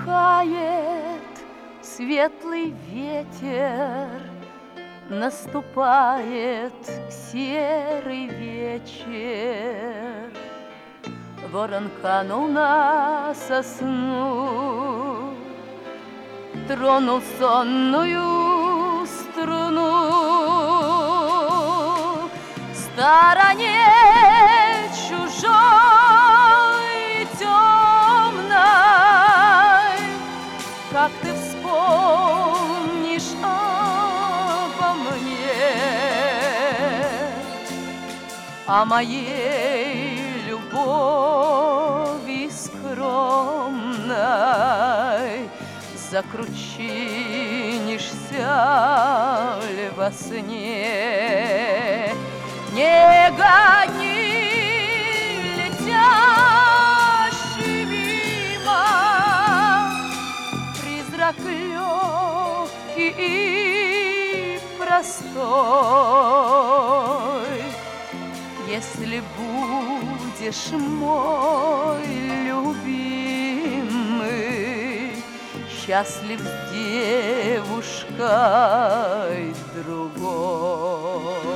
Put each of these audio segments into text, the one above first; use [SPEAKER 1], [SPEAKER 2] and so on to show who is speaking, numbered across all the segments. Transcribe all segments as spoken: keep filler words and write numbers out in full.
[SPEAKER 1] Утихает светлый ветер, наступает серый вечер. Ворон канул на сосну, тронул сонную струну. В стороне чужой темной, как ты вспомнишь обо мне, о моей любови скромной, закручинишься ли во сне? Не гони летящий мимо призрак легкий и простой. Если будешь мой любимый, счастлив с девушкой другой.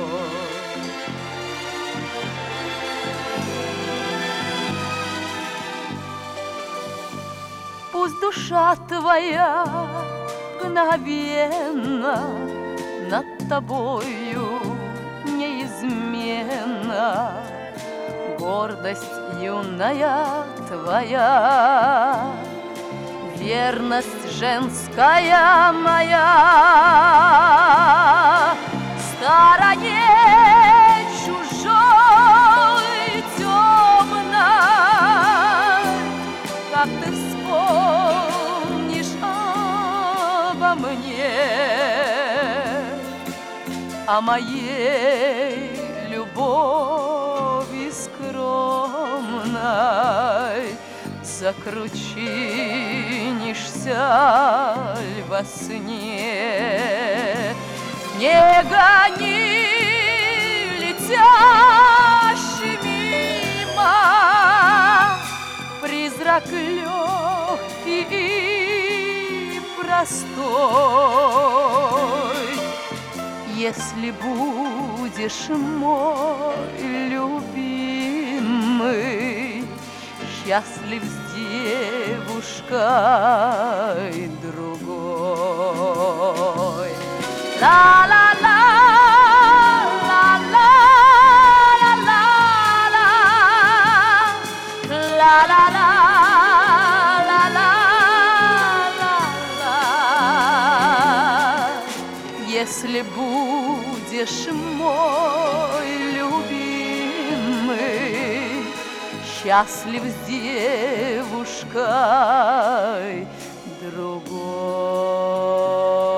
[SPEAKER 1] Пусть душа твоя мгновенно над тобою неизменна, гордость юная твоя, верность женская моя. В стороне чужой темной, как ты вспомнишь обо мне, о моей любови скромной, закручинишься ли во сне? Не гони летящий мимо призрак легкий и простой. Если будешь мой любимый, счастлив с девушкой другой. Ла-ла-ла, ла-ла, ла-ла, ла-ла-ла, ла-ла-ла. Если будешь мой любимый, счастлив с девушкой другой.